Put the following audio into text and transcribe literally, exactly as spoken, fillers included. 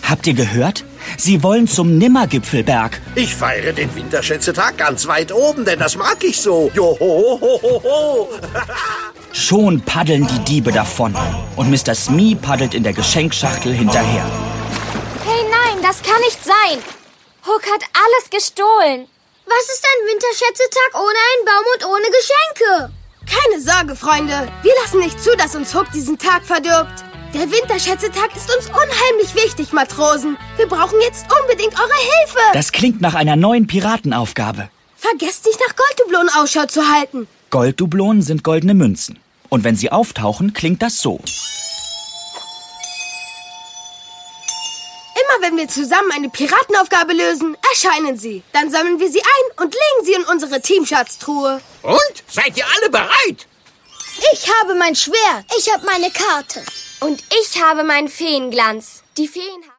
Habt ihr gehört? Sie wollen zum Nimmergipfelberg. Ich feiere den Winterschätzetag ganz weit oben, denn das mag ich so. Joho, ho, ho, ho. Schon paddeln die Diebe davon. Und Mister Smee paddelt in der Geschenkschachtel hinterher. Hey, nein, das kann nicht sein. Hook hat alles gestohlen. Was ist ein Winterschätzetag ohne einen Baum und ohne Geschenke? Keine Sorge, Freunde. Wir lassen nicht zu, dass uns Hook diesen Tag verdirbt. Der Winterschätzetag ist uns unheimlich wichtig, Matrosen. Wir brauchen jetzt unbedingt eure Hilfe. Das klingt nach einer neuen Piratenaufgabe. Vergesst nicht, nach Golddublonen Ausschau zu halten. Golddublonen sind goldene Münzen. Und wenn sie auftauchen, klingt das so. Immer wenn wir zusammen eine Piratenaufgabe lösen, erscheinen sie. Dann sammeln wir sie ein und legen sie in unsere Teamschatztruhe. Und? Seid ihr alle bereit? Ich habe mein Schwert. Ich habe meine Karte. Und ich habe meinen Feenglanz. Die Feen haben...